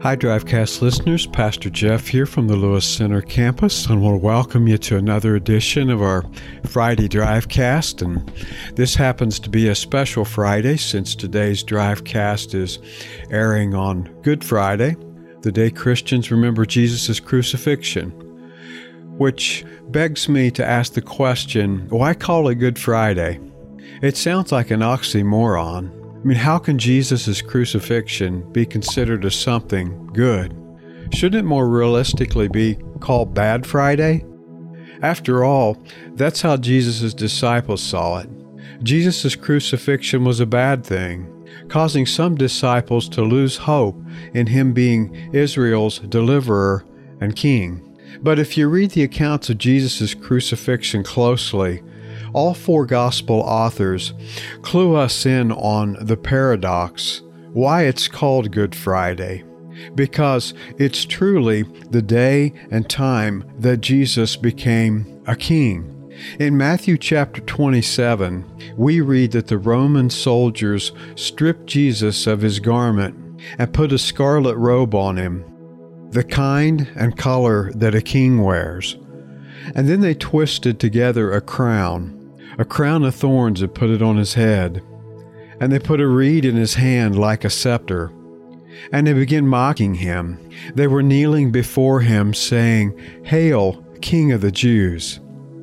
Hi, Drivecast listeners. Pastor Jeff here from the Lewis Center campus, and we'll welcome you to another edition of our Friday Drivecast. And this happens to be a special Friday since today's Drivecast is airing on Good Friday, the day Christians remember Jesus' crucifixion, which begs me to ask the question, why call it Good Friday? It sounds like an oxymoron. I mean, how can Jesus' crucifixion be considered as something good? Shouldn't it more realistically be called Bad Friday? After all, that's how Jesus' disciples saw it. Jesus' crucifixion was a bad thing, causing some disciples to lose hope in him being Israel's deliverer and king. But if you read the accounts of Jesus' crucifixion closely, all four gospel authors clue us in on the paradox, why it's called Good Friday. Because it's truly the day and time that Jesus became a king. In Matthew chapter 27, we read that the Roman soldiers stripped Jesus of his garment and put a scarlet robe on him, the kind and color that a king wears. And then they twisted together a crown of thorns, and put it on his head. And they put a reed in his hand like a scepter. And they began mocking him. They were kneeling before him, saying, "Hail, King of the Jews."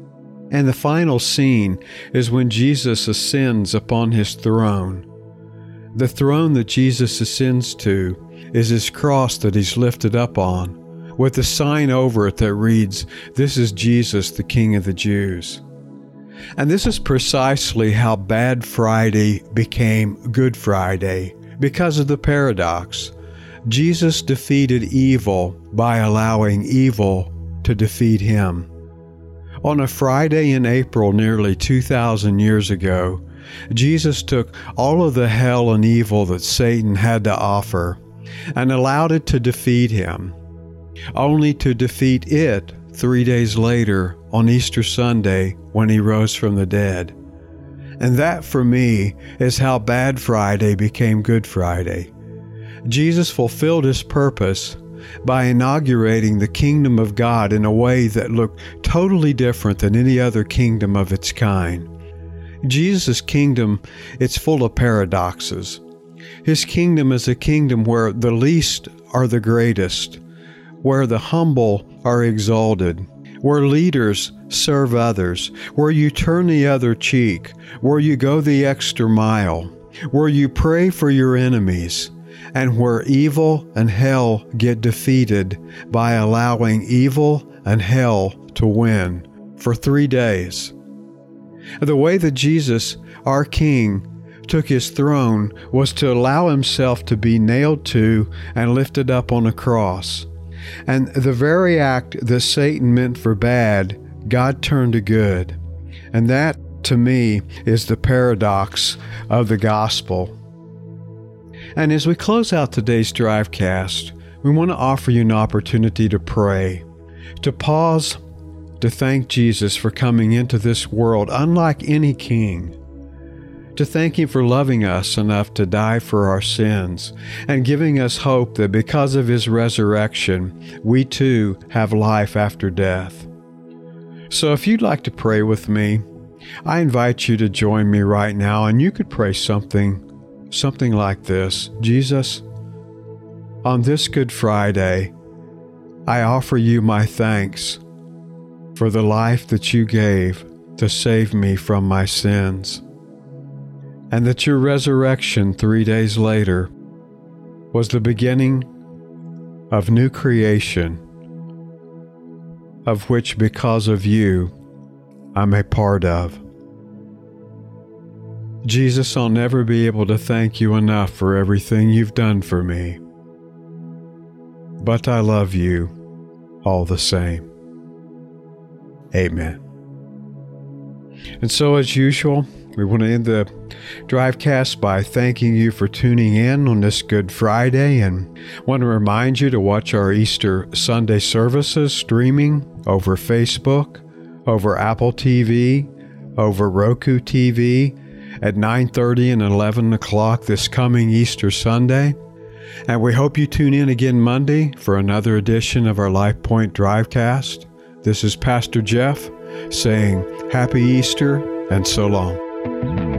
And the final scene is when Jesus ascends upon his throne. The throne that Jesus ascends to is his cross that he's lifted up on, with a sign over it that reads, "This is Jesus, the King of the Jews." And this is precisely how Bad Friday became Good Friday, because of the paradox. Jesus defeated evil by allowing evil to defeat him. On a Friday in April nearly 2,000 years ago, Jesus took all of the hell and evil that Satan had to offer and allowed it to defeat him, only to defeat it 3 days later on Easter Sunday when he rose from the dead. And that, for me, is how Bad Friday became Good Friday. Jesus fulfilled his purpose by inaugurating the kingdom of God in a way that looked totally different than any other kingdom of its kind. Jesus' kingdom, it's full of paradoxes. His kingdom is a kingdom where the least are the greatest, where the humble are exalted, where leaders serve others, where you turn the other cheek, where you go the extra mile, where you pray for your enemies, and where evil and hell get defeated by allowing evil and hell to win for 3 days. The way that Jesus, our King, took his throne was to allow himself to be nailed to and lifted up on a cross. And the very act that Satan meant for bad, God turned to good. And that, to me, is the paradox of the gospel. And as we close out today's Drivecast, we want to offer you an opportunity to pray, to pause, to thank Jesus for coming into this world unlike any king, to thank him for loving us enough to die for our sins and giving us hope that because of his resurrection, we too have life after death. So if you'd like to pray with me, I invite you to join me right now, and you could pray something like this. Jesus, on this Good Friday, I offer you my thanks for the life that you gave to save me from my sins, and that your resurrection 3 days later was the beginning of new creation, of which because of you, I'm a part of. Jesus, I'll never be able to thank you enough for everything you've done for me, but I love you all the same. Amen. And so, as usual, we want to end the Drivecast by thanking you for tuning in on this Good Friday, and want to remind you to watch our Easter Sunday services streaming over Facebook, over Apple TV, over Roku TV at 9:30 and 11 o'clock this coming Easter Sunday. And we hope you tune in again Monday for another edition of our Life Point Drivecast. This is Pastor Jeff saying Happy Easter and so long.